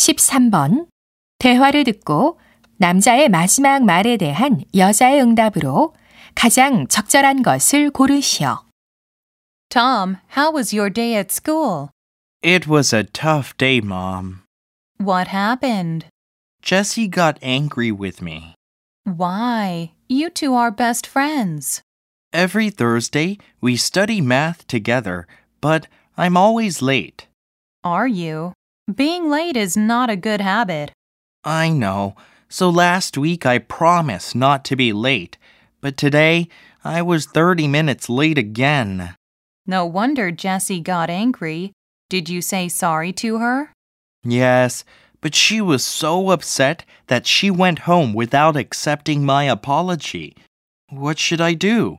13번. 대화를 듣고 남자의 마지막 말에 대한 여자의 응답으로 가장 적절한 것을 고르시오. Tom, how was your day at school? It was a tough day, Mom. What happened? Jessie got angry with me. Why? You two are best friends. Every Thursday, we study math together, but I'm always late. Are you? Being late is not a good habit. I know. So last week I promised not to be late, but today I was 30 minutes late again. No wonder Jessie got angry. Did you say sorry to her? Yes, but she was so upset that she went home without accepting my apology. What should I do?